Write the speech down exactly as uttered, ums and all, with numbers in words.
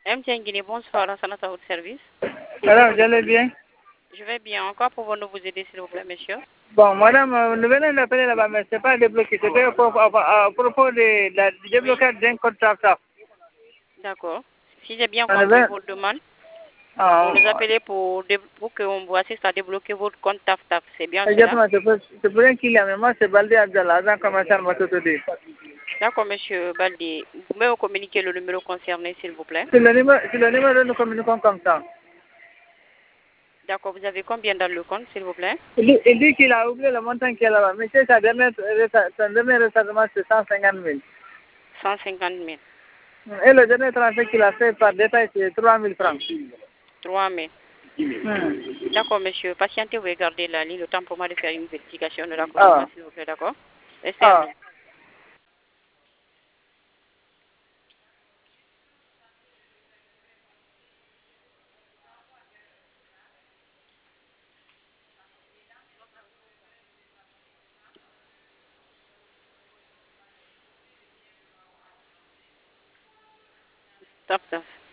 M T N Guinée, bonsoir, à notre service. Madame, j'allais bien. Je vais bien. Encore pouvons-nous vous aider, s'il vous plaît, monsieur? Bon, madame, euh, nous venons d'appeler là-bas, mais ce n'est pas débloqué. C'était à, propos à propos de la du déblocage d'un compte TAF-TAF. D'accord. Si j'ai bien On compris avait... votre demande, Ah, vous nous appelez pour, dé- pour qu'on vous assiste à débloquer votre compte TAF-TAF. C'est bien cela? exactement, c'est pour, c'est pour un client, mais moi, c'est Baldé Abdallah, agent commercial Mototodi. D'accord, monsieur Baldi. Vous pouvez me communiquer le numéro concerné, s'il vous plaît? C'est le numéro, c'est le numéro, nous communiquons comme ça. D'accord. Vous avez combien dans le compte, s'il vous plaît? Il dit, il dit qu'il a oublié le montant qu'il y a là-bas. Monsieur, sa dernière, son dernier rechargement, c'est cent cinquante mille. cent cinquante mille. Et le dernier transfert qu'il a fait par détail, c'est trois mille francs. trois mille. Hmm. D'accord, monsieur. Patientez, vous regardez la ligne, le temps pour moi de faire une vérification de la Ah. commande, s'il vous plaît, d'accord? Restez en Ah. ligne. Taf, taf.